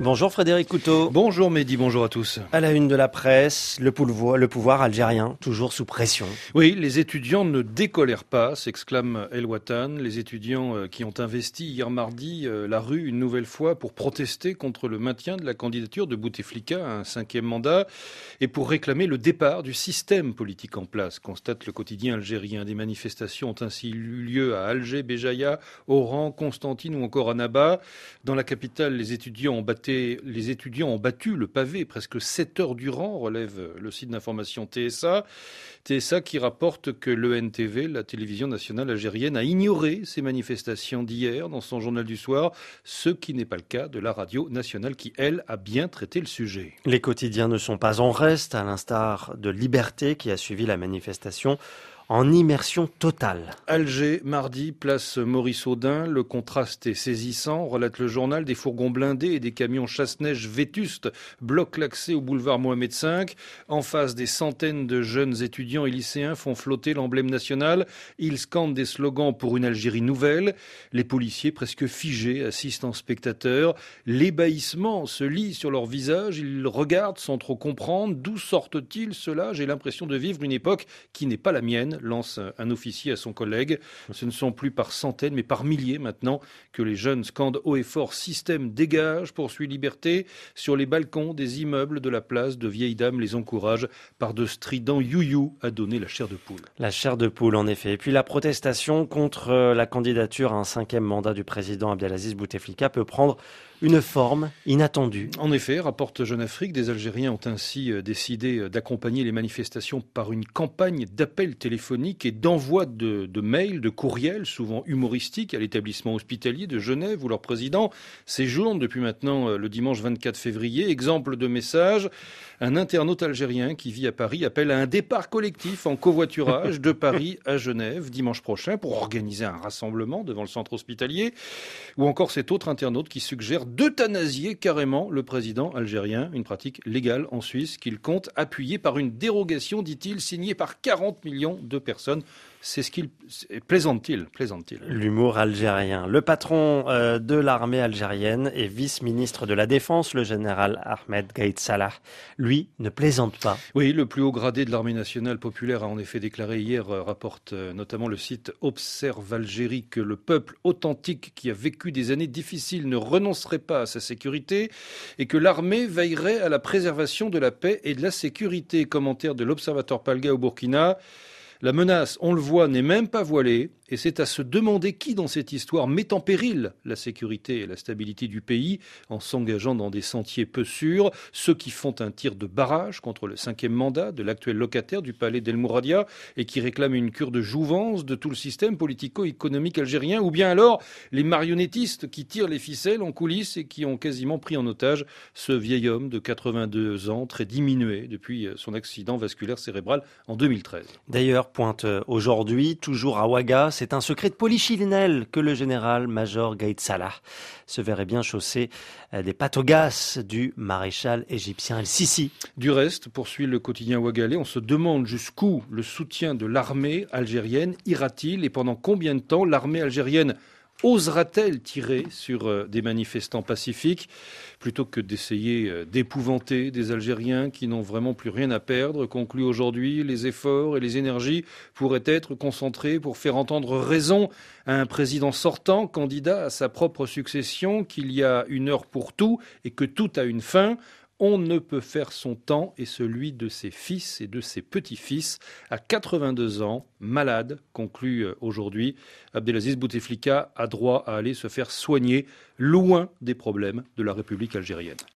Bonjour Frédéric Couteau. Bonjour Mehdi, bonjour à tous. À la une de la presse, le pouvoir algérien, toujours sous pression. Oui, les étudiants ne décolèrent pas, s'exclame El Watan. Les étudiants qui ont investi hier mardi la rue une nouvelle fois pour protester contre le maintien de la candidature de Bouteflika à un 5e mandat et pour réclamer le départ du système politique en place, constate le quotidien algérien. Des manifestations ont ainsi eu lieu à Alger, Béjaïa, Oran, Constantine ou encore Annaba. Dans la capitale, les étudiants ont battu le pavé presque 7 heures durant, relève le site d'information TSA. TSA qui rapporte que l'ENTV, la télévision nationale algérienne, a ignoré ces manifestations d'hier dans son journal du soir, ce qui n'est pas le cas de la radio nationale qui, elle, a bien traité le sujet. Les quotidiens ne sont pas en reste, à l'instar de Liberté qui a suivi la manifestation en immersion totale. Alger, mardi, place Maurice Audin. Le contraste est saisissant, relate le journal. Des fourgons blindés et des camions chasse-neige vétustes bloquent l'accès au boulevard Mohamed V. En face, des centaines de jeunes étudiants et lycéens font flotter l'emblème national. Ils scandent des slogans pour une Algérie nouvelle. Les policiers, presque figés, assistent en spectateurs. L'ébahissement se lit sur leurs visages. Ils regardent sans trop comprendre. D'où sortent-ils cela ? J'ai l'impression de vivre une époque qui n'est pas la mienne, lance un officier à son collègue. Ce ne sont plus par centaines, mais par milliers maintenant que les jeunes scandent haut et fort « Système dégage », poursuit Liberté. Sur les balcons des immeubles de la place, de vieilles dames les encouragent par de stridents you-you à donner la chair de poule. La chair de poule, en effet. Et puis la protestation contre la candidature à un 5e mandat du président Abdelaziz Bouteflika peut prendre une forme inattendue. En effet, rapporte Jeune Afrique, des Algériens ont ainsi décidé d'accompagner les manifestations par une campagne d'appels téléphoniques et d'envoi de mails, de courriels, souvent humoristiques, à l'établissement hospitalier de Genève où leur président séjourne depuis maintenant le dimanche 24 février. Exemple de message, un internaute algérien qui vit à Paris appelle à un départ collectif en covoiturage de Paris à Genève dimanche prochain pour organiser un rassemblement devant le centre hospitalier. Ou encore cet autre internaute qui suggère d'euthanasier carrément le président algérien, une pratique légale en Suisse qu'il compte appuyer par une dérogation, dit-il, signée par 40 millions de personnes. C'est ce qu'il plaisante-t-il. L'humour algérien. Le patron de l'armée algérienne et vice-ministre de la Défense, le général Ahmed Gaïd Salah, lui, ne plaisante pas. Oui, le plus haut gradé de l'armée nationale populaire a en effet déclaré hier, rapporte notamment le site Observe Algérie, que le peuple authentique qui a vécu des années difficiles ne renoncerait pas à sa sécurité et que l'armée veillerait à la préservation de la paix et de la sécurité. Commentaire de l'Observateur Palga au Burkina. La menace, on le voit, n'est même pas voilée et c'est à se demander qui dans cette histoire met en péril la sécurité et la stabilité du pays en s'engageant dans des sentiers peu sûrs. Ceux qui font un tir de barrage contre le 5e mandat de l'actuel locataire du palais d'El Mouradia et qui réclament une cure de jouvence de tout le système politico-économique algérien, ou bien alors les marionnettistes qui tirent les ficelles en coulisses et qui ont quasiment pris en otage ce vieil homme de 82 ans, très diminué depuis son accident vasculaire cérébral en 2013. D'ailleurs, pointe aujourd'hui, toujours à Ouaga, c'est un secret de polichinelle que le général-major Gaïd Salah se verrait bien chausser des patogas du maréchal égyptien El-Sisi. Du reste, poursuit le quotidien ouagalais, on se demande jusqu'où le soutien de l'armée algérienne ira-t-il et pendant combien de temps l'armée algérienne osera-t-elle tirer sur des manifestants pacifiques plutôt que d'essayer d'épouvanter des Algériens qui n'ont vraiment plus rien à perdre, conclut aujourd'hui, les efforts et les énergies pourraient être concentrés pour faire entendre raison à un président sortant, candidat à sa propre succession, qu'il y a une heure pour tout et que tout a une fin. On ne peut faire son temps et celui de ses fils et de ses petits-fils. À 82 ans, malade, conclut aujourd'hui, Abdelaziz Bouteflika a droit à aller se faire soigner loin des problèmes de la République algérienne.